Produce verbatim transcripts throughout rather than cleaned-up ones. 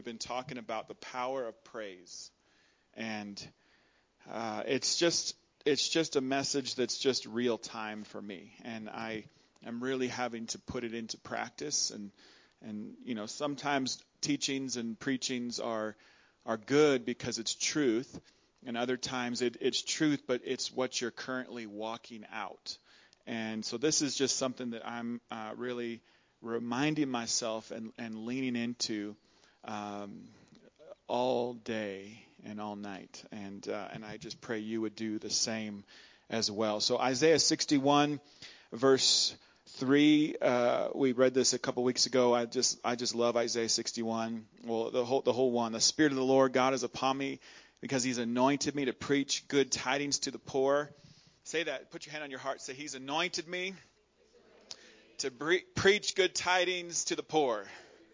We've been talking about the power of praise, and uh, it's just it's just a message that's just real time for me, and I am really having to put it into practice. And and you know sometimes teachings and preachings are are good because it's truth, and other times it, it's truth, but it's what you're currently walking out. And so this is just something that I'm uh, really reminding myself and, and leaning into um, all day and all night. And uh, and I just pray you would do the same as well. So Isaiah sixty-one, verse three, uh, we read this a couple weeks ago. I just I just love Isaiah sixty-one. Well, the whole the whole one. The Spirit of the Lord God is upon me because He's anointed me to preach good tidings to the poor. Say that. Put your hand on your heart. Say, He's anointed me to bre- preach good tidings to the poor.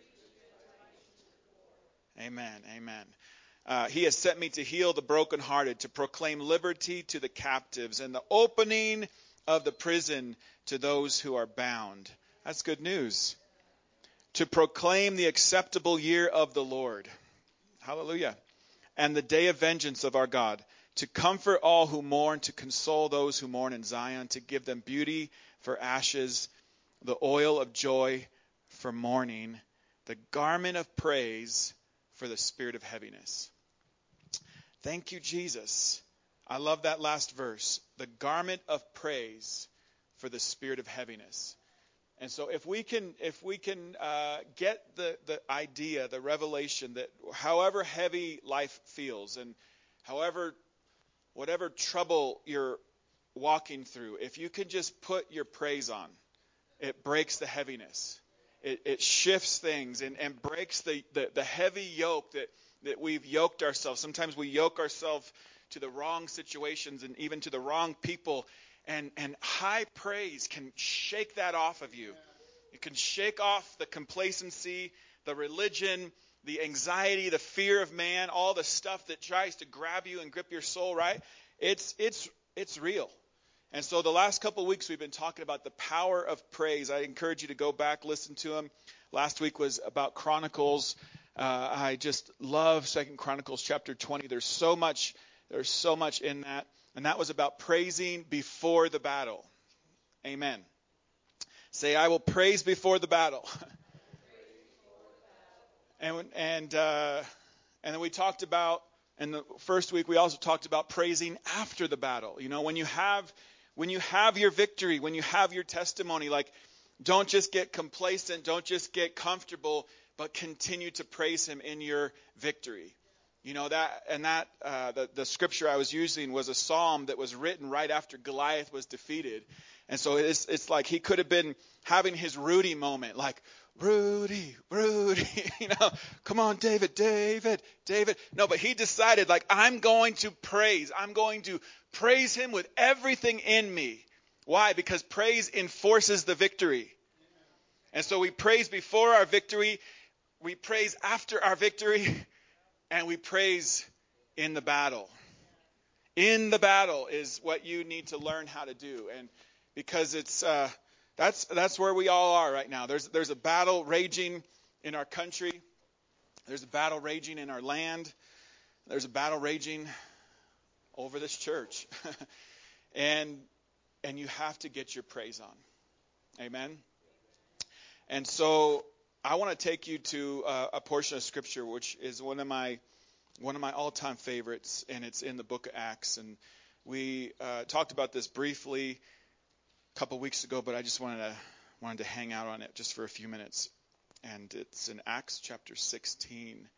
Amen. Amen. Uh, he has sent me to heal the brokenhearted, to proclaim liberty to the captives, and the opening of the prison to those who are bound. That's good news. To proclaim the acceptable year of the Lord. Hallelujah. And the day of vengeance of our God. To comfort all who mourn, to console those who mourn in Zion, to give them beauty for ashes, the oil of joy for mourning, the garment of praise for the spirit of heaviness. Thank you, Jesus. I love that last verse. The garment of praise for the spirit of heaviness. And so if we can if we can uh, get the, the idea, the revelation that however heavy life feels and however whatever trouble you're walking through, if you can just put your praise on, it breaks the heaviness. It, it shifts things and, and breaks the, the, the heavy yoke that, that we've yoked ourselves. Sometimes we yoke ourselves to the wrong situations and even to the wrong people. And, and high praise can shake that off of you. It can shake off the complacency, the religion, the anxiety, the fear of man, all the stuff that tries to grab you and grip your soul, right? It's it's it's real. And so the last couple of weeks we've been talking about the power of praise. I encourage you to go back, listen to them. Last week was about Chronicles. Uh, I just love Second Chronicles chapter twenty. There's so much there's so much in that. And that was about praising before the battle. Amen. Say, I will praise before the battle. And and uh, and then we talked about, in the first week we also talked about praising after the battle. You know, when you have when you have your victory, when you have your testimony, like don't just get complacent, don't just get comfortable, but continue to praise Him in your victory. You know that, and that uh, the the scripture I was using was a psalm that was written right after Goliath was defeated, and so it's it's like he could have been having his Rudy moment, like. Rudy, Rudy, you know, come on, David, David, David. No, but he decided, like, I'm going to praise. I'm going to praise Him with everything in me. Why? Because praise enforces the victory. And so we praise before our victory, we praise after our victory, and we praise in the battle. In the battle is what you need to learn how to do. And because it's... uh That's that's where we all are right now. There's there's a battle raging in our country. There's a battle raging in our land. There's a battle raging over this church. and and you have to get your praise on. Amen. And so I want to take you to uh, a portion of scripture which is one of my one of my all-time favorites, and it's in the book of Acts. And we uh, talked about this briefly couple weeks ago, but I just wanted to wanted to hang out on it just for a few minutes. And it's in Acts chapter sixteen.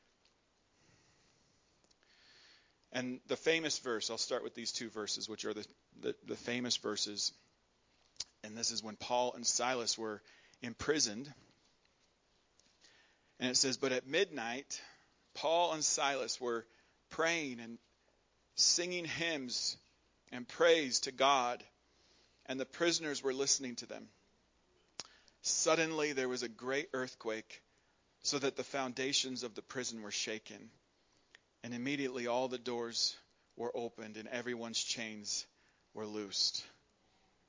And the famous verse, I'll start with these two verses, which are the, the, the famous verses. And this is when Paul and Silas were imprisoned. And it says, but at midnight, Paul and Silas were praying and singing hymns and praise to God. And the prisoners were listening to them. Suddenly there was a great earthquake, so that the foundations of the prison were shaken. And immediately all the doors were opened and everyone's chains were loosed.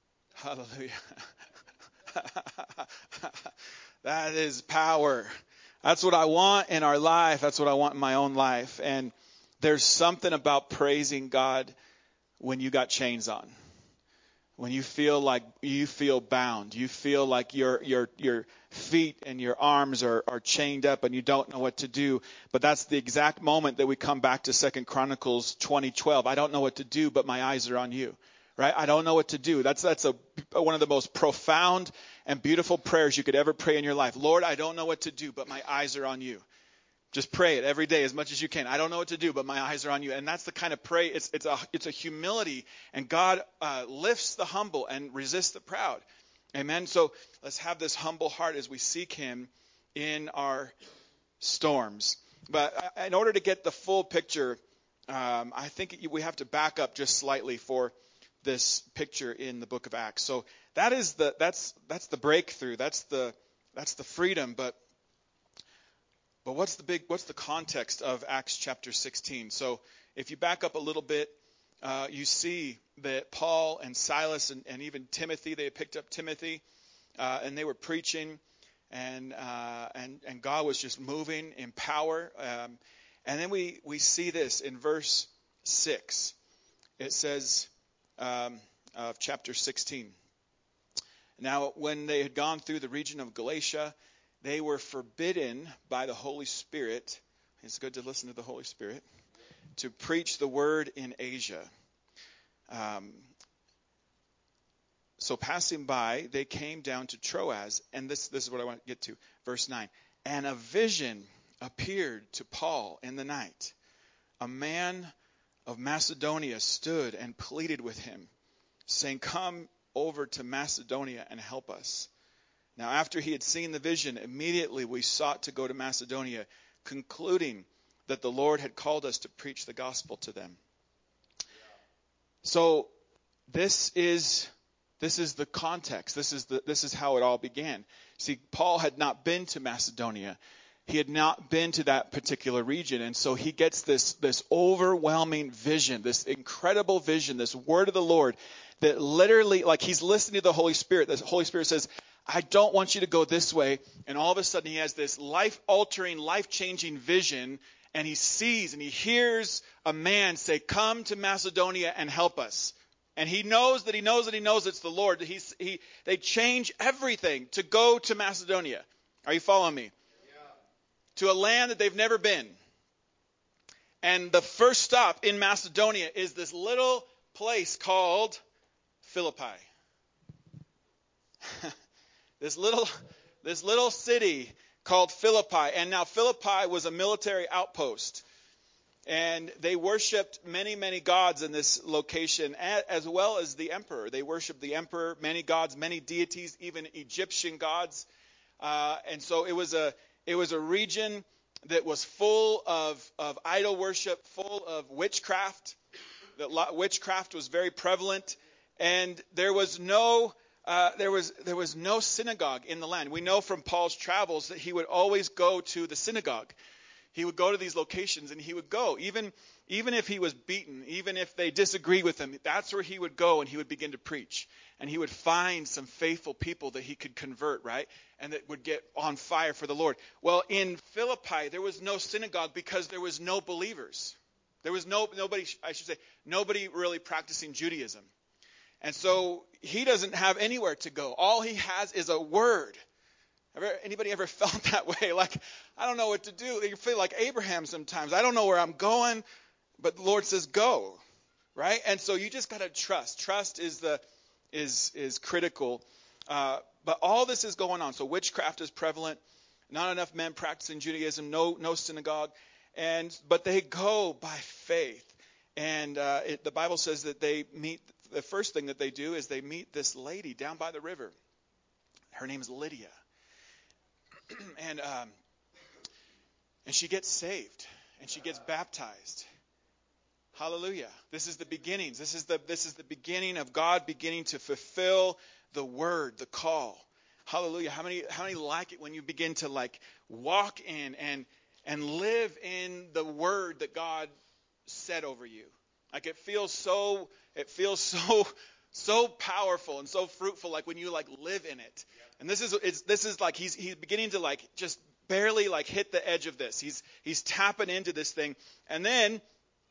Hallelujah. That is power. That's what I want in our life. That's what I want in my own life. And there's something about praising God when you got chains on. When you feel like you feel bound, you feel like your your your feet and your arms are, are chained up and you don't know what to do. But that's the exact moment that we come back to Second Chronicles twenty twelve. I don't know what to do, but my eyes are on you. Right? I don't know what to do. That's that's a one of the most profound and beautiful prayers you could ever pray in your life. Lord, I don't know what to do, but my eyes are on you. Just pray it every day as much as you can. I don't know what to do, but my eyes are on you. And that's the kind of pray. It's it's a it's a humility, and God uh, lifts the humble and resists the proud. Amen. So let's have this humble heart as we seek Him in our storms. But in order to get the full picture, um, I think we have to back up just slightly for this picture in the book of Acts. So that is the that's that's the breakthrough. That's the that's the freedom. But But what's the big, what's the context of Acts chapter sixteen? So if you back up a little bit, uh, you see that Paul and Silas and, and even Timothy, they had picked up Timothy, uh, and they were preaching, and uh, and and God was just moving in power. Um, and then we we see this in verse six. It says um, of chapter sixteen. Now, when they had gone through the region of Galatia, they were forbidden by the Holy Spirit. It's good to listen to the Holy Spirit. To preach the word in Asia. Um, so passing by, they came down to Troas. And this, this is what I want to get to. Verse nine. And a vision appeared to Paul in the night. A man of Macedonia stood and pleaded with him, saying, "Come over to Macedonia and help us." Now, after he had seen the vision, immediately we sought to go to Macedonia, concluding that the Lord had called us to preach the gospel to them. So this is this is the context. This is the this is how it all began. See, Paul had not been to Macedonia. He had not been to that particular region, and so he gets this this overwhelming vision, this incredible vision, this word of the Lord that literally, like he's listening to the Holy Spirit. The Holy Spirit says, "I don't want you to go this way." And all of a sudden he has this life-altering, life-changing vision, and he sees and he hears a man say, "Come to Macedonia and help us." And he knows that he knows that he knows it's the Lord. He's, he, they change everything to go to Macedonia. Are you following me? Yeah. To a land that they've never been. And the first stop in Macedonia is this little place called Philippi. This little, this little city called Philippi. And now Philippi was a military outpost. And they worshipped many, many gods in this location, as well as the emperor. They worshipped the emperor, many gods, many deities, even Egyptian gods. Uh, and so it was a it was a region that was full of, of idol worship, full of witchcraft. That witchcraft was very prevalent. And there was no... Uh, there was there was no synagogue in the land. We know from Paul's travels that he would always go to the synagogue. He would go to these locations and he would go. Even, even if he was beaten, even if they disagreed with him, that's where he would go and he would begin to preach. And he would find some faithful people that he could convert, right? And that would get on fire for the Lord. Well, in Philippi, there was no synagogue because there was no believers. There was no nobody, I should say, nobody really practicing Judaism. And so he doesn't have anywhere to go. All he has is a word. Ever, anybody ever felt that way? Like, I don't know what to do. You feel like Abraham sometimes. I don't know where I'm going, but the Lord says go, right? And so you just got to trust. Trust is the is is critical. Uh, but all this is going on. So witchcraft is prevalent. Not enough men practicing Judaism. No no synagogue. And but they go by faith. And uh, it, the Bible says that they meet. The first thing that they do is they meet this lady down by the river. Her name is Lydia. and um, and she gets saved. And she gets baptized. Hallelujah. This is the beginnings. This is the this is the beginning of God beginning to fulfill the word, the call. Hallelujah. How many how many like it when you begin to like walk in and and live in the word that God said over you? Like it feels so it feels so so powerful and so fruitful, like when you like live in it. And this is it's this is like he's he's beginning to like just barely like hit the edge of this. He's he's tapping into this thing. And then,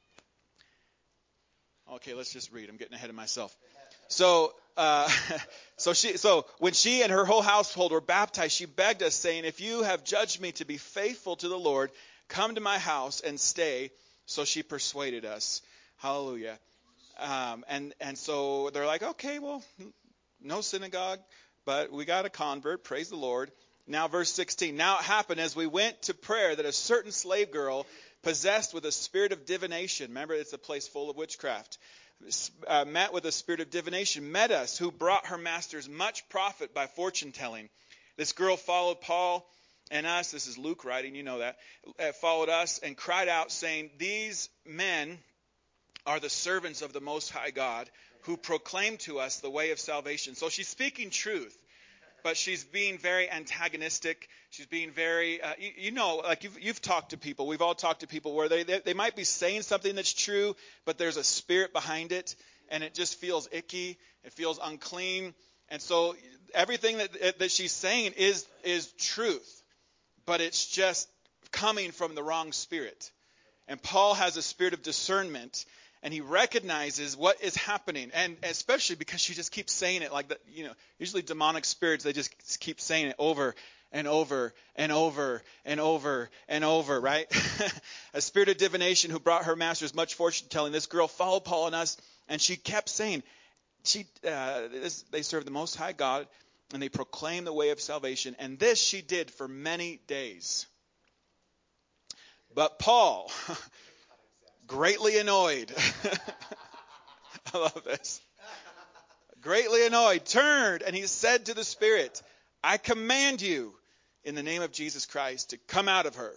okay, let's just read. I'm getting ahead of myself. So, uh, so she, so when she and her whole household were baptized, she begged us, saying, "If you have judged me to be faithful to the Lord, come to my house and stay." So she persuaded us. Hallelujah. Um, and and so they're like, okay, well, no synagogue, but we got a convert. Praise the Lord. Now, verse sixteen. Now it happened as we went to prayer that a certain slave girl possessed with a spirit of divination. Remember, it's a place full of witchcraft. Uh, met with a spirit of divination, met us, who brought her masters much profit by fortune telling. This girl followed Paul and us. This is Luke writing, you know that. Uh, followed us and cried out, saying, "These men are the servants of the Most High God, who proclaim to us the way of salvation." So she's speaking truth, but she's being very antagonistic. She's being very, uh, you, you know, like you've, you've talked to people. We've all talked to people where they, they they might be saying something that's true, but there's a spirit behind it, and it just feels icky. It feels unclean. And so everything that that she's saying is is truth, but it's just coming from the wrong spirit. And Paul has a spirit of discernment, and he recognizes what is happening, and especially because she just keeps saying it like that. You know, usually demonic spirits, they just keep saying it over and over and over and over and over, right? A spirit of divination who brought her masters much fortune telling. This girl followed Paul and us, and she kept saying, she, uh, this, they serve the Most High God, and they proclaim the way of salvation. And this she did for many days. But Paul, greatly annoyed, I love this, greatly annoyed, turned, and he said to the spirit, "I command you in the name of Jesus Christ to come out of her."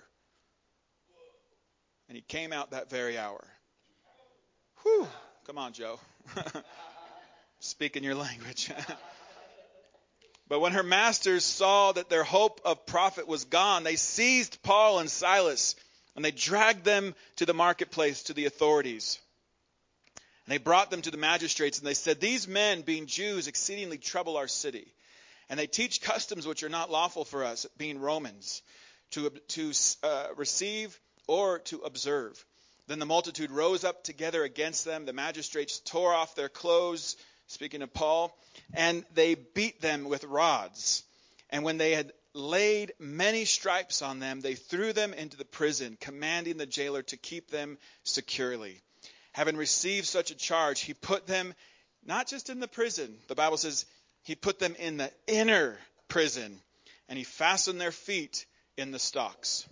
And he came out that very hour. Whew. Come on, Joe. Speak in your language. But when her masters saw that their hope of profit was gone, they seized Paul and Silas, and they dragged them to the marketplace, to the authorities. And they brought them to the magistrates, and they said, "These men, being Jews, exceedingly trouble our city. And they teach customs which are not lawful for us, being Romans, to, to uh, receive or to observe." Then the multitude rose up together against them. The magistrates tore off their clothes, speaking of Paul, and they beat them with rods. And when they had laid many stripes on them, they threw them into the prison, commanding the jailer to keep them securely. Having received such a charge, he put them not just in the prison. The Bible says he put them in the inner prison, and he fastened their feet in the stocks.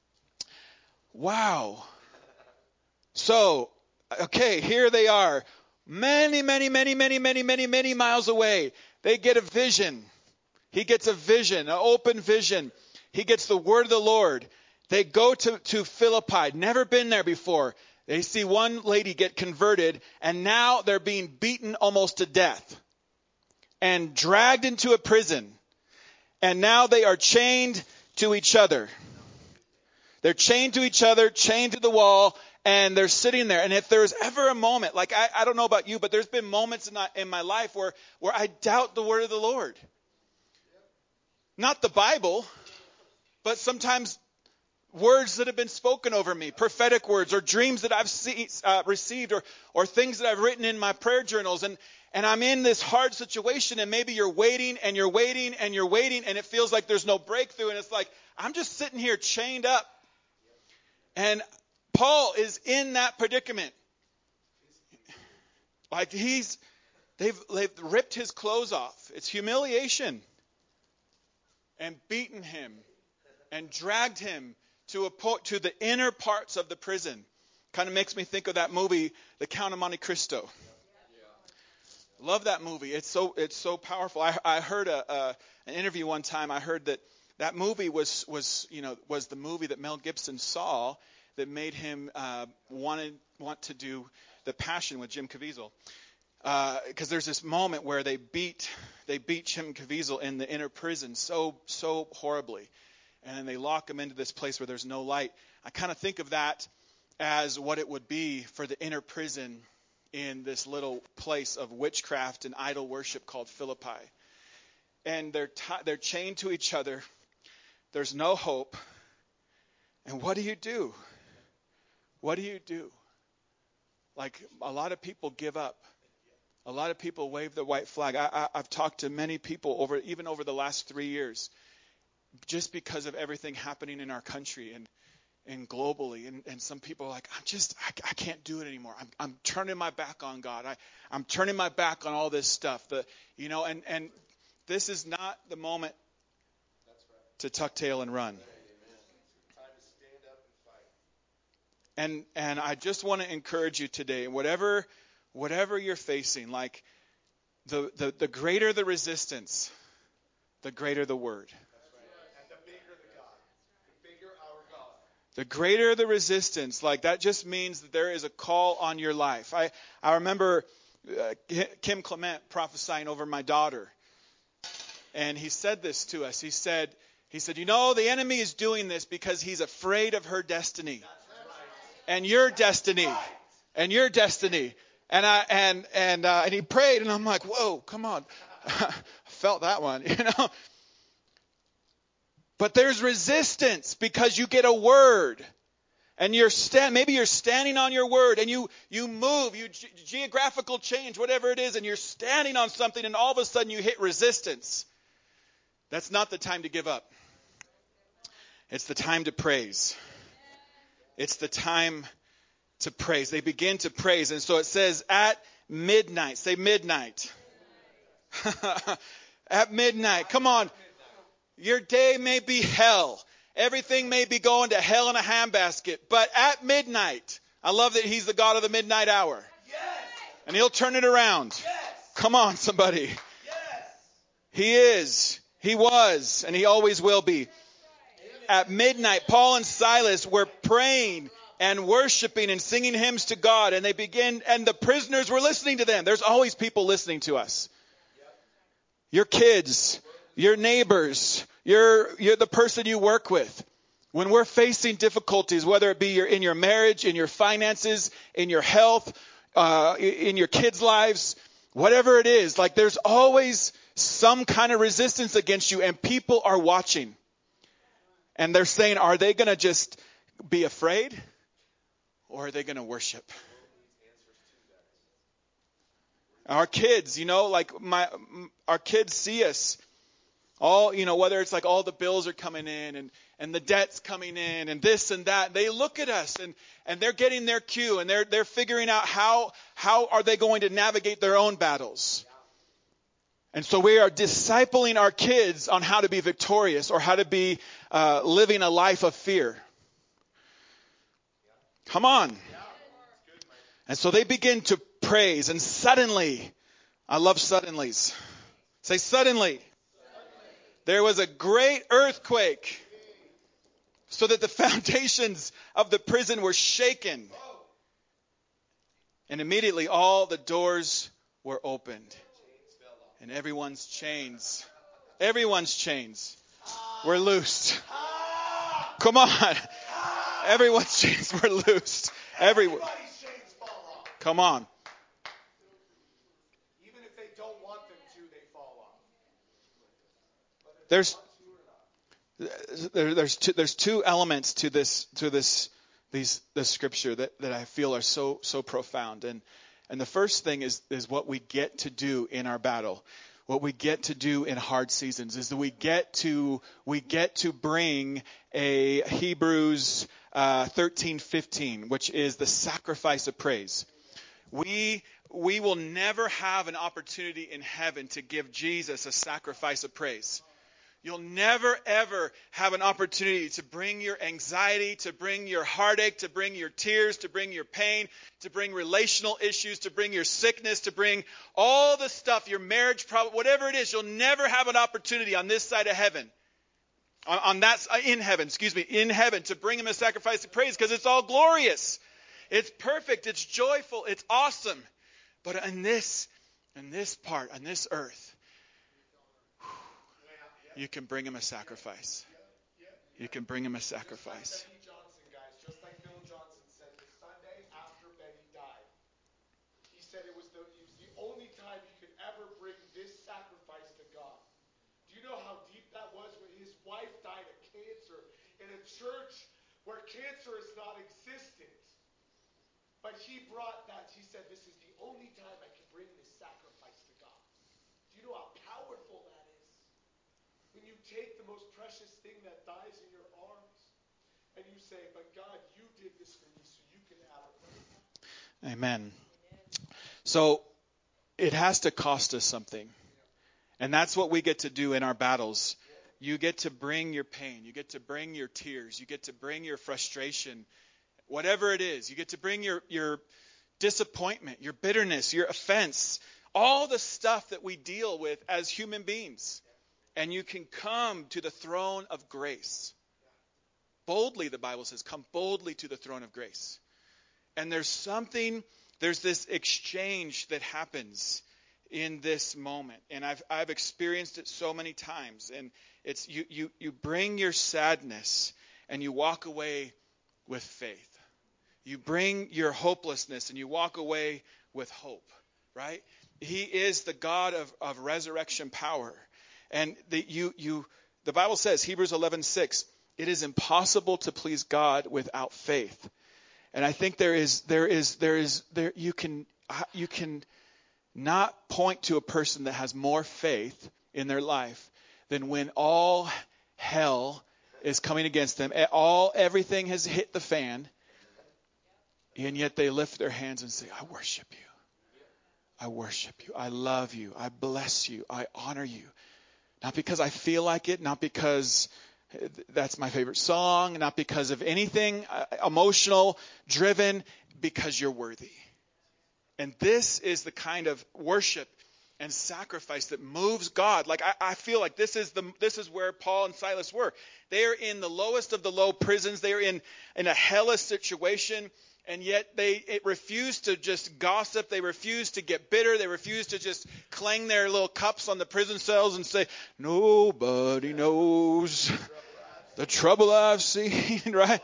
Wow. So, okay, here they are. Many, many, many, many, many, many, many miles away. They get a vision. He gets a vision, an open vision. He gets the word of the Lord. They go to, to Philippi, never been there before. They see one lady get converted, and now they're being beaten almost to death and dragged into a prison. And now they are chained to each other. They're chained to each other, chained to the wall, and they're sitting there. And if there's ever a moment, like I, I don't know about you, but there's been moments in my, in my life where, where I doubt the word of the Lord. Not the Bible, but sometimes words that have been spoken over me, prophetic words or dreams that I've see, uh, received or, or things that I've written in my prayer journals. And, and I'm in this hard situation, and maybe you're waiting and you're waiting and you're waiting, and it feels like there's no breakthrough. And it's like, I'm just sitting here chained up. And Paul is in that predicament. Like he's, they've, they've ripped his clothes off. It's humiliation. And beaten him and dragged him to a po- to the inner parts of the prison. Kind of makes me think of that movie, The Count of Monte Cristo. Love that movie. It's so it's so powerful. I, I heard a, a an interview one time. I heard that that movie was was you know was the movie that Mel Gibson saw that made him uh, wanted want to do The Passion with Jim Caviezel. Because uh, there's this moment where they beat they beat Jim Caviezel in the inner prison so so horribly, and then they lock him into this place where there's no light. I kind of think of that as what it would be for the inner prison in this little place of witchcraft and idol worship called Philippi. And they're t- they're chained to each other. There's no hope. And what do you do? What do you do? Like, a lot of people give up. A lot of people wave the white flag. I, I, I've talked to many people over, even over the last three years, just because of everything happening in our country and, and globally. And, and some people are like, I'm just, I, I can't do it anymore. I'm, I'm turning my back on God. I, I'm turning my back on all this stuff. The, you know, and, and this is not the moment to tuck tail and run. And and I just want to encourage you today, whatever whatever you're facing, like the, the, the greater the resistance, the greater the word. And the bigger the God. The bigger our God. The greater the resistance, like that just means that there is a call on your life. I, I remember uh, Kim Clement prophesying over my daughter. And he said this to us. He said, he said, you know, the enemy is doing this because he's afraid of her destiny. And your destiny, and your destiny, and I and and uh, and he prayed, and I'm like, whoa, come on, I felt that one, you know. But there's resistance because you get a word, and you're stand maybe you're standing on your word, and you you move, you ge- geographical change, whatever it is, and you're standing on something, and all of a sudden you hit resistance. That's not the time to give up. It's the time to praise. It's the time to praise. They begin to praise. And so it says at midnight. Say midnight. At midnight. Come on. Your day may be hell. Everything may be going to hell in a handbasket. But at midnight, I love that he's the God of the midnight hour. Yes. And he'll turn it around. Yes. Come on, somebody. Yes. He is. He was. And he always will be. At midnight, Paul and Silas were praying and worshiping and singing hymns to God. And they begin, and the prisoners were listening to them. There's always people listening to us. Your kids, your neighbors, your, you're the person you work with. When we're facing difficulties, whether it be your, in your marriage, in your finances, in your health, uh, in your kids' lives, whatever it is, like there's always some kind of resistance against you, and people are watching. And they're saying, are they going to just be afraid? Or are they going to worship? Our kids, you know, like my, our kids see us all, you know, whether it's like all the bills are coming in and, and the debt's coming in and this and that. They look at us and, and they're getting their cue and they're, they're figuring out how, how are they going to navigate their own battles. And so we are discipling our kids on how to be victorious or how to be uh, living a life of fear. Come on. And so they begin to praise, and suddenly, I love suddenlies. Say suddenly. There was a great earthquake, so that the foundations of the prison were shaken. And immediately all the doors were opened. And everyone's chains, everyone's chains were loosed. Come on. Everyone's chains were loosed. Everyone. Come on. Even if they don't want them to, they fall off. There's there, there's two, there's two elements to this to this these this scripture that, that I feel are so so profound. And and the first thing is is what we get to do in our battle. What we get to do in hard seasons is that we get to we get to bring a Hebrews uh, thirteen fifteen, which is the sacrifice of praise. We we will never have an opportunity in heaven to give Jesus a sacrifice of praise. You'll never, ever have an opportunity to bring your anxiety, to bring your heartache, to bring your tears, to bring your pain, to bring relational issues, to bring your sickness, to bring all the stuff, your marriage problem, whatever it is. You'll never have an opportunity on this side of heaven, on, on that, in heaven, excuse me, in heaven, to bring him a sacrifice of praise, because it's all glorious. It's perfect. It's joyful. It's awesome. But in this, in this part, on this earth, you can bring him a sacrifice. You can bring him a sacrifice. Benny Johnson, guys, just like Bill Johnson said the Sunday after Benny died. He said it was the it was the only time he could ever bring this sacrifice to God. Do you know how deep that was when his wife died of cancer in a church where cancer is not existent. But he brought that. He said, this is the only time I can bring this sacrifice to God. Do you know how powerful that is? When you take the most precious thing that dies in your arms and you say, but God, you did this for me so you can have it right now. Amen. So it has to cost us something. And that's what we get to do in our battles. You get to bring your pain. You get to bring your tears. You get to bring your frustration. Whatever it is. You get to bring your, your disappointment, your bitterness, your offense. All the stuff that we deal with as human beings. And you can come to the throne of grace. Boldly, the Bible says, come boldly to the throne of grace. And there's something, there's this exchange that happens in this moment. And I've I've experienced it so many times. And it's you you you bring your sadness and you walk away with faith. You bring your hopelessness and you walk away with hope, right? He is the God of, of resurrection power. And the you you the Bible says, Hebrews eleven six, it is impossible to please God without faith. And I think there is there is there is there you can you can not point to a person that has more faith in their life than when all hell is coming against them. All everything has hit the fan. And yet they lift their hands and say, I worship you. I worship you. I love you. I bless you. I honor you. Not because I feel like it, not because that's my favorite song, not because of anything emotional, driven, because you're worthy. And this is the kind of worship and sacrifice that moves God. Like I, I feel like this is the this is where Paul and Silas were. They are in the lowest of the low prisons. They are in, in a hellish situation. And yet they it refused to just gossip. They refused to get bitter. They refused to just clang their little cups on the prison cells and say, nobody knows the trouble I've seen, right?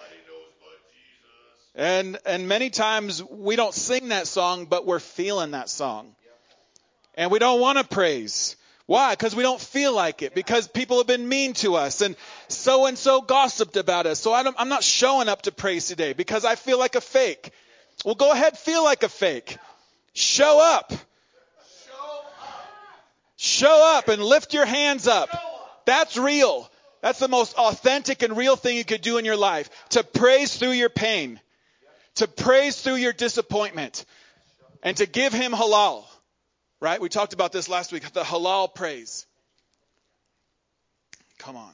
And and many times we don't sing that song, but we're feeling that song. And we don't want to praise. Why? Because we don't feel like it. Because people have been mean to us. And so-and-so gossiped about us. So I don't, I'm not showing up to praise today because I feel like a fake. Well, go ahead, feel like a fake. Show up. Show up and lift your hands up. That's real. That's the most authentic and real thing you could do in your life. To praise through your pain. To praise through your disappointment. And to give him halal. Right? We talked about this last week. The halal praise. Come on.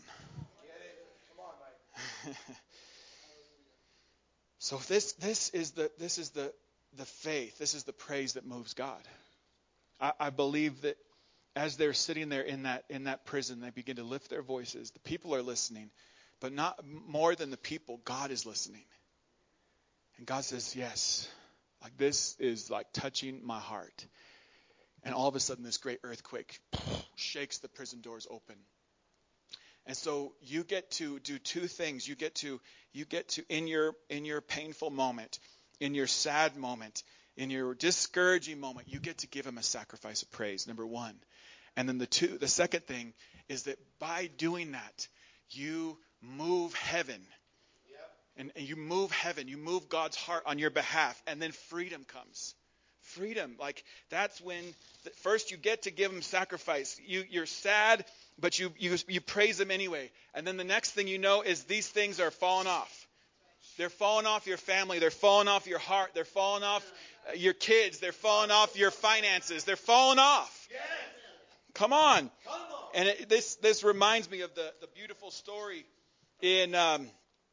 So this this is the this is the the faith. This is the praise that moves God. I, I believe that as they're sitting there in that in that prison, they begin to lift their voices. The people are listening, but not more than the people. God is listening, and God says, "Yes, like this is like touching my heart." And all of a sudden, this great earthquake shakes the prison doors open. And so you get to do two things. You get to you get to in your in your painful moment, in your sad moment, in your discouraging moment, you get to give him a sacrifice of praise. Number one, and then the two, the second thing is that by doing that, you move heaven, yep. and, and you move heaven. You move God's heart on your behalf, and then freedom comes. Freedom, like that's when the, first you get to give him sacrifice. You you're sad, but you you you praise him anyway. And then the next thing you know is these things are falling off. They're falling off your family. They're falling off your heart. They're falling off uh, your kids. They're falling off your finances. They're falling off. Yes. Come on. Come on. And it, this this reminds me of the the beautiful story in um,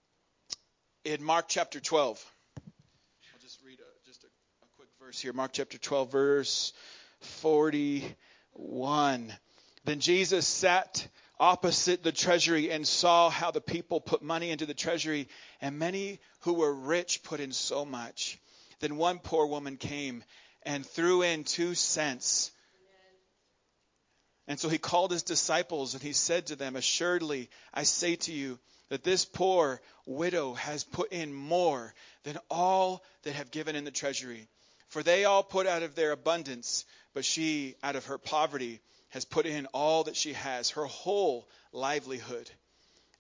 in Mark chapter twelve. I'll just read a, just a. Verse here, Mark chapter twelve, verse forty-one. Then Jesus sat opposite the treasury and saw how the people put money into the treasury, and many who were rich put in so much. Then one poor woman came and threw in two cents. And so he called his disciples and he said to them, assuredly, I say to you that this poor widow has put in more than all that have given in the treasury. For they all put out of their abundance, but she, out of her poverty, has put in all that she has, her whole livelihood.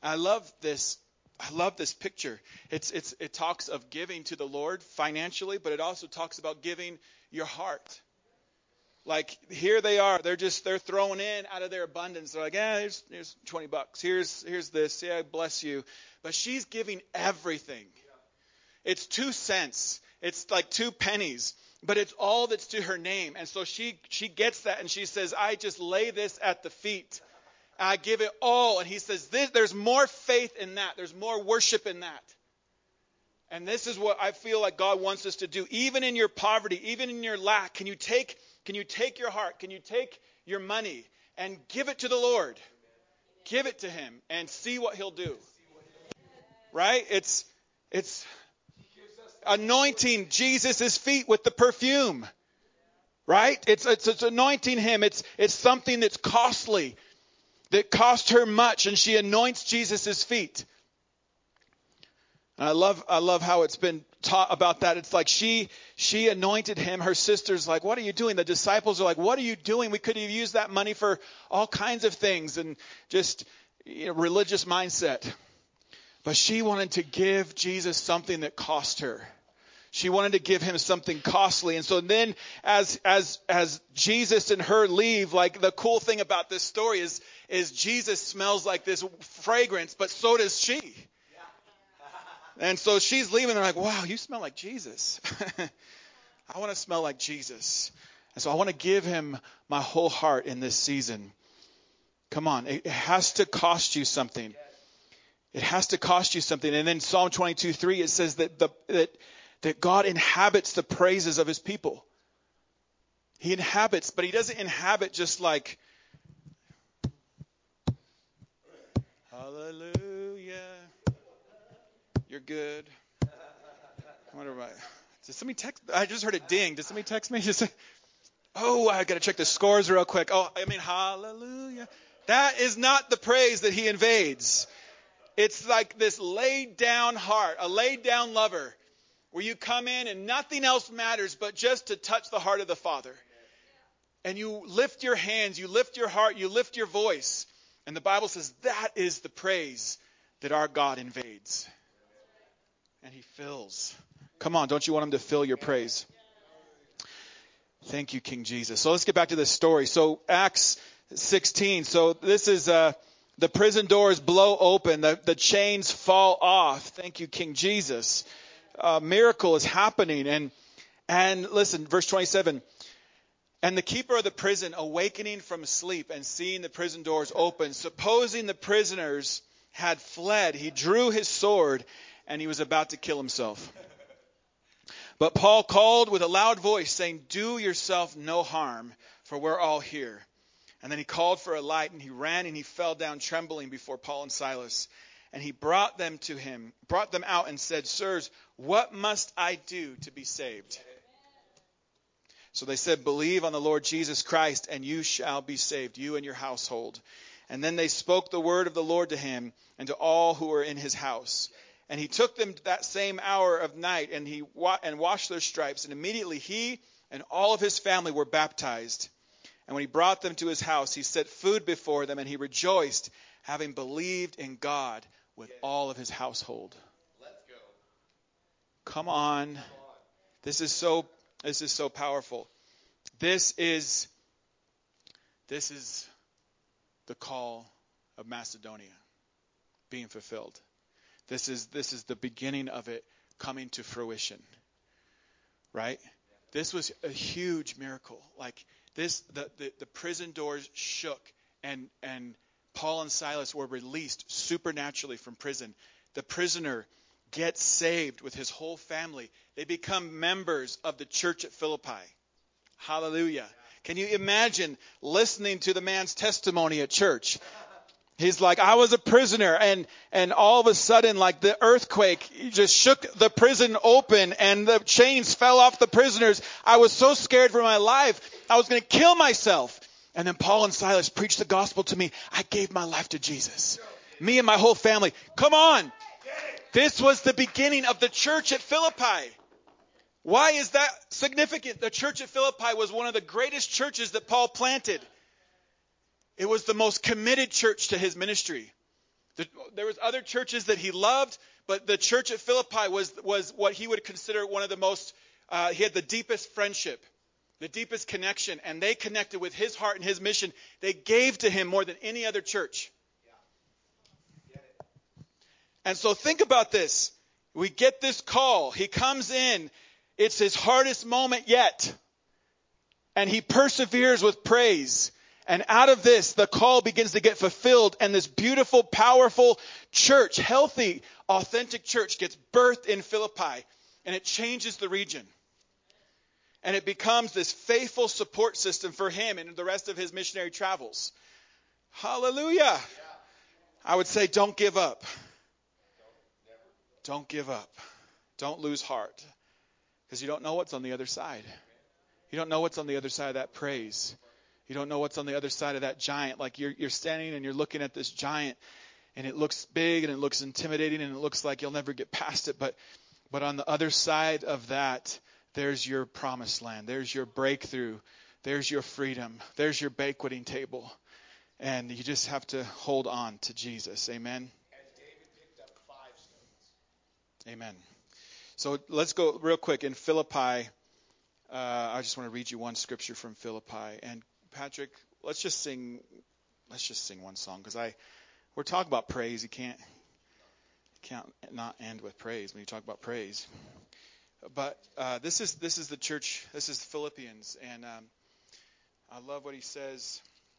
I love this. I love this picture. It's it's it talks of giving to the Lord financially, but it also talks about giving your heart. Like here they are, they're just they're throwing in out of their abundance. They're like, yeah, here's here's twenty bucks. Here's here's this. Yeah, bless you. But she's giving everything. It's two cents. It's like two pennies. But it's all that's to her name. And so she she gets that and she says, I just lay this at the feet. I give it all. And he says, this, there's more faith in that. There's more worship in that. And this is what I feel like God wants us to do. Even in your poverty, even in your lack, can you take can you take your heart? Can you take your money and give it to the Lord? Give it to him and see what he'll do. Right? It's it's anointing Jesus' feet with the perfume. Right? It's, it's it's anointing him. It's it's something that's costly. That cost her much, and she anoints Jesus' feet. And I love I love how it's been taught about that. It's like she she anointed him. Her sister's like, what are you doing? The disciples are like, what are you doing? We could have used that money for all kinds of things and just, you know, religious mindset. But she wanted to give Jesus something that cost her. She wanted to give him something costly. And so then as as as Jesus and her leave, like the cool thing about this story is, is Jesus smells like this fragrance, but so does she. And so she's leaving. They're like, wow, you smell like Jesus. I want to smell like Jesus. And so I want to give him my whole heart in this season. Come on. It has to cost you something. It has to cost you something. And then Psalm twenty-two three, it says that the that that God inhabits the praises of his people. He inhabits, but he doesn't inhabit just like, hallelujah, you're good. I wonder why. Did somebody text? I just heard a ding. Did somebody text me? Just, oh, I got to check the scores real quick. Oh, I mean, hallelujah. That is not the praise that he invades. It's like this laid down heart, a laid down lover, where you come in and nothing else matters but just to touch the heart of the Father. And you lift your hands, you lift your heart, you lift your voice. And the Bible says that is the praise that our God invades. And he fills. Come on, don't you want him to fill your praise? Thank you, King Jesus. So let's get back to this story. So Acts sixteen. So this is uh, the prison doors blow open. The, the chains fall off. Thank you, King Jesus. A miracle is happening. And and listen, verse twenty-seven. And the keeper of the prison, awakening from sleep and seeing the prison doors open, supposing the prisoners had fled, he drew his sword and he was about to kill himself. But Paul called with a loud voice, saying, do yourself no harm, for we're all here. And then he called for a light, and he ran and he fell down trembling before Paul and Silas. And he brought them to him, brought them out and said, sirs, what must I do to be saved? So they said, believe on the Lord Jesus Christ, and you shall be saved, you and your household. And then they spoke the word of the Lord to him and to all who were in his house. And he took them that same hour of night, and he wa- and washed their stripes. And immediately he and all of his family were baptized. And when he brought them to his house, he set food before them, and he rejoiced, having believed in God with all of his household. Let's go. Come on. This is so this is so powerful. This is this is the call of Macedonia being fulfilled. This is this is the beginning of it coming to fruition. Right? This was a huge miracle. Like this the, the, the prison doors shook and and Paul and Silas were released supernaturally from prison. The prisoner gets saved with his whole family. They become members of the church at Philippi. Hallelujah. Can you imagine listening to the man's testimony at church? He's like, I was a prisoner, and and all of a sudden, like the earthquake just shook the prison open and the chains fell off the prisoners. I was so scared for my life. I was going to kill myself. And then Paul and Silas preached the gospel to me. I gave my life to Jesus. Me and my whole family. Come on. This was the beginning of the church at Philippi. Why is that significant? The church at Philippi was one of the greatest churches that Paul planted. It was the most committed church to his ministry. The, there was other churches that he loved, but the church at Philippi was, was what he would consider one of the most, uh, he had the deepest friendship, the deepest connection, and they connected with his heart and his mission. They gave to him more than any other church. And so think about this. We get this call. He comes in. It's his hardest moment yet. And he perseveres with praise. And out of this, the call begins to get fulfilled. And this beautiful, powerful church, healthy, authentic church gets birthed in Philippi. And it changes the region. And it becomes this faithful support system for him and the rest of his missionary travels. Hallelujah. I would say don't give up. Don't give up. Don't lose heart. Because you don't know what's on the other side. You don't know what's on the other side of that praise. You don't know what's on the other side of that giant. Like you're, you're standing and you're looking at this giant and it looks big and it looks intimidating and it looks like you'll never get past it. But, but on the other side of that, there's your promised land. There's your breakthrough. There's your freedom. There's your banqueting table. And you just have to hold on to Jesus. Amen. Amen. So let's go real quick. In Philippi, uh, I just want to read you one scripture from Philippi. And Patrick, let's just sing. Let's just sing one song because I, we're talking about praise. You can't, can't not end with praise when you talk about praise. But uh, this is this is the church. This is Philippians, and um, I love what he says.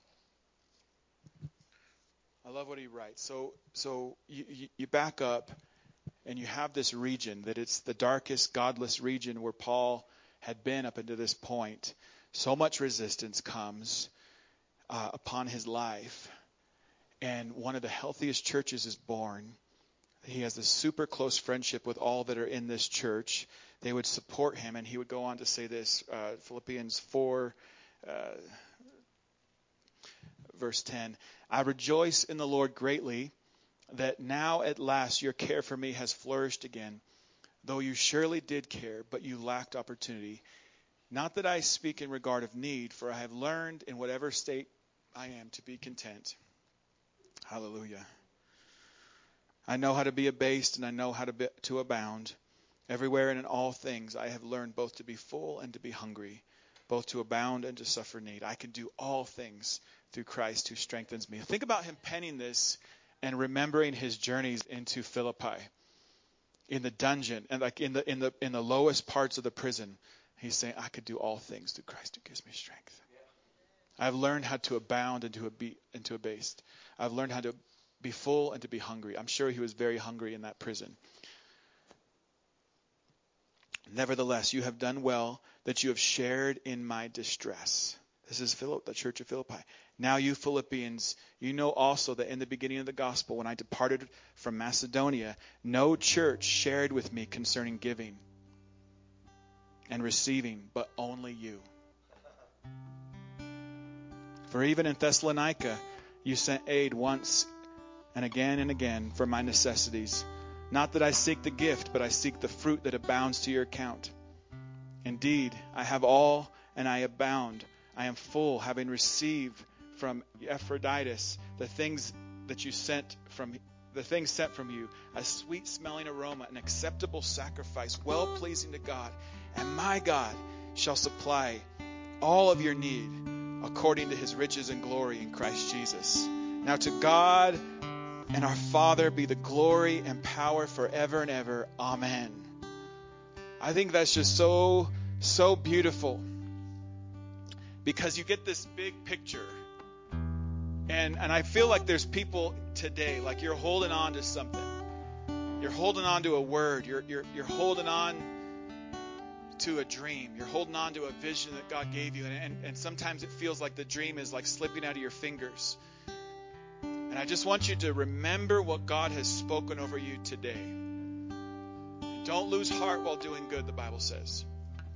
I love what he writes. So so you, you, you back up. And you have this region that it's the darkest, godless region where Paul had been up until this point. So much resistance comes uh, upon his life. And one of the healthiest churches is born. He has this super close friendship with all that are in this church. They would support him. And he would go on to say this, uh, Philippians four, uh, verse ten. I rejoice in the Lord greatly that now at last your care for me has flourished again, though you surely did care, but you lacked opportunity. Not that I speak in regard of need, for I have learned in whatever state I am to be content. Hallelujah. I know how to be abased, and I know how to be, to abound. Everywhere and in all things I have learned both to be full and to be hungry, both to abound and to suffer need. I can do all things through Christ who strengthens me. Think about him penning this and remembering his journeys into Philippi, in the dungeon, and like in the in the in the lowest parts of the prison. He's saying, I could do all things through Christ who gives me strength. I've learned how to abound and to be and to abase. I've learned how to be full and to be hungry. I'm sure he was very hungry in that prison. Nevertheless, you have done well that you have shared in my distress. This is Philip, the church of Philippi. Now you Philippians, you know also that in the beginning of the gospel, when I departed from Macedonia, no church shared with me concerning giving and receiving, but only you. For even in Thessalonica, you sent aid once and again and again for my necessities. Not that I seek the gift, but I seek the fruit that abounds to your account. Indeed, I have all and I abound. I am full, having received from Epaphroditus the things that you sent from the things sent from you, a sweet smelling aroma, an acceptable sacrifice, well pleasing to God. And my God shall supply all of your need according to his riches and glory in Christ Jesus. Now to God and our Father be the glory and power forever and ever. Amen. I think that's just so, so beautiful. Because you get this big picture. And and I feel like there's people today, like you're holding on to something. You're holding on to a word. You're you're you're holding on to a dream. You're holding on to a vision that God gave you. And, and, and sometimes it feels like the dream is like slipping out of your fingers. And I just want you to remember what God has spoken over you today. And don't lose heart while doing good, the Bible says.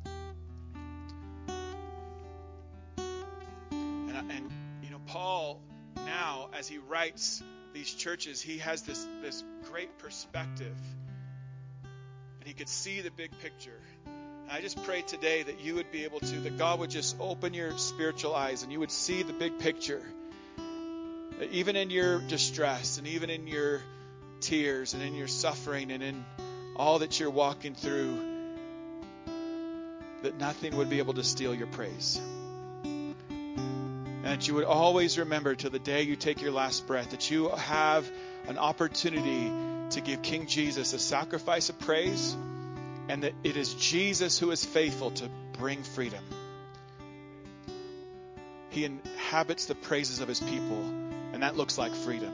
And, and you know, Paul, now, as he writes these churches, he has this, this great perspective. And he could see the big picture. And I just pray today that you would be able to, that God would just open your spiritual eyes and you would see the big picture. That even in your distress and even in your tears and in your suffering and in all that you're walking through, that nothing would be able to steal your praise. And that you would always remember till the day you take your last breath that you have an opportunity to give King Jesus a sacrifice of praise, and that it is Jesus who is faithful to bring freedom. He inhabits the praises of his people, and that looks like freedom.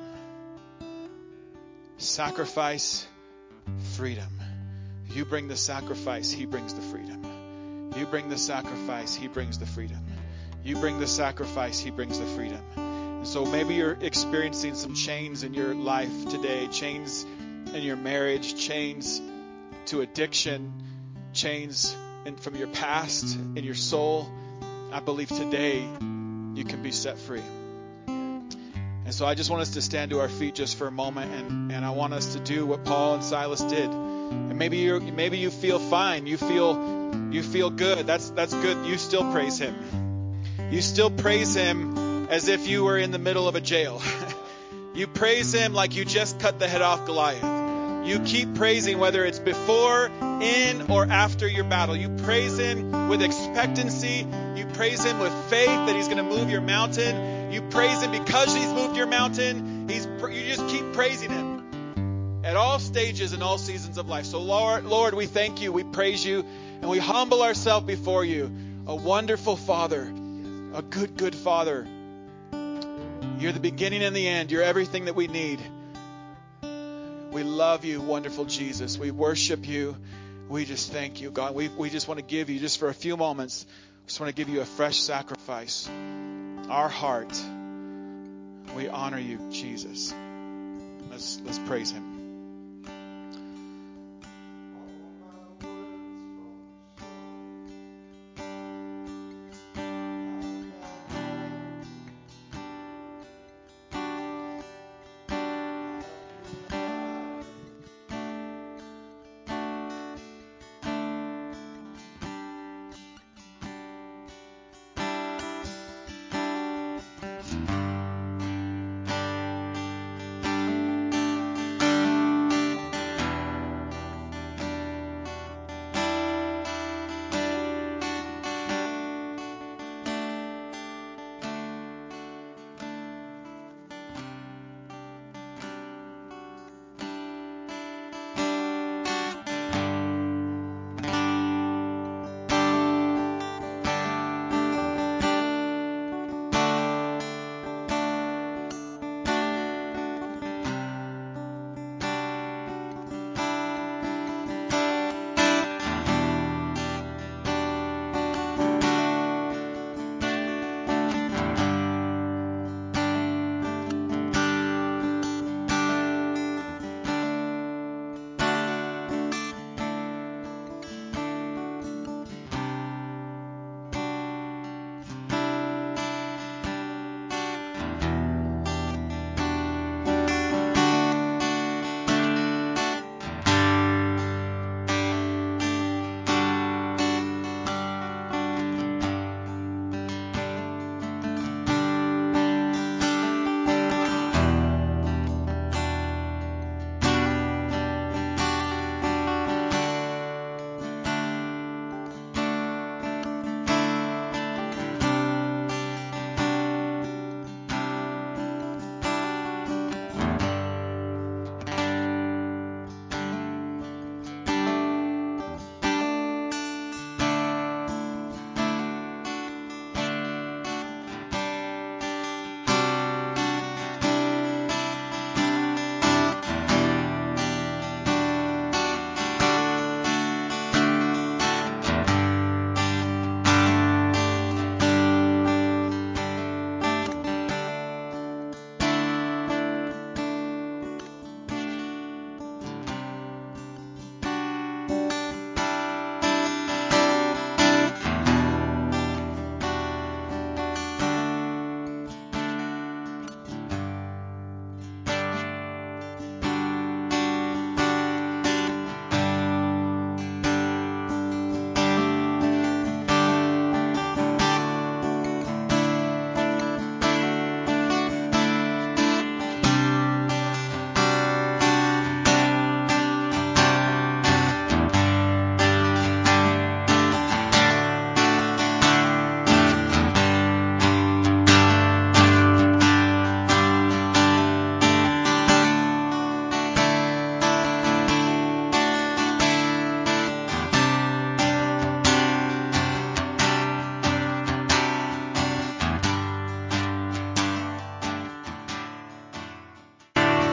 Sacrifice, freedom. You bring the sacrifice, he brings the freedom. You bring the sacrifice, he brings the freedom. You bring the sacrifice, he brings the freedom. And so maybe you're experiencing some chains in your life today, chains in your marriage, chains to addiction, chains in, from your past, in your soul. I believe today you can be set free. And so I just want us to stand to our feet just for a moment, and, and I want us to do what Paul and Silas did. And maybe you maybe you feel fine, you feel you feel good. That's that's good. You still praise him. You still praise him as if you were in the middle of a jail. You praise him like you just cut the head off Goliath. You keep praising whether it's before, in, or after your battle. You praise him with expectancy. You praise him with faith that he's going to move your mountain. You praise him because he's moved your mountain. He's you just keep praising him at all stages and all seasons of life. So Lord, Lord, we thank you, we praise you, and we humble ourselves before you. A wonderful Father, a good, good Father. You're the beginning and the end. You're everything that we need. We love you, wonderful Jesus. We worship you. We just thank you, God. We, we just want to give you, just for a few moments, we just want to give you a fresh sacrifice. Our heart. We honor you, Jesus. Let's, let's praise him.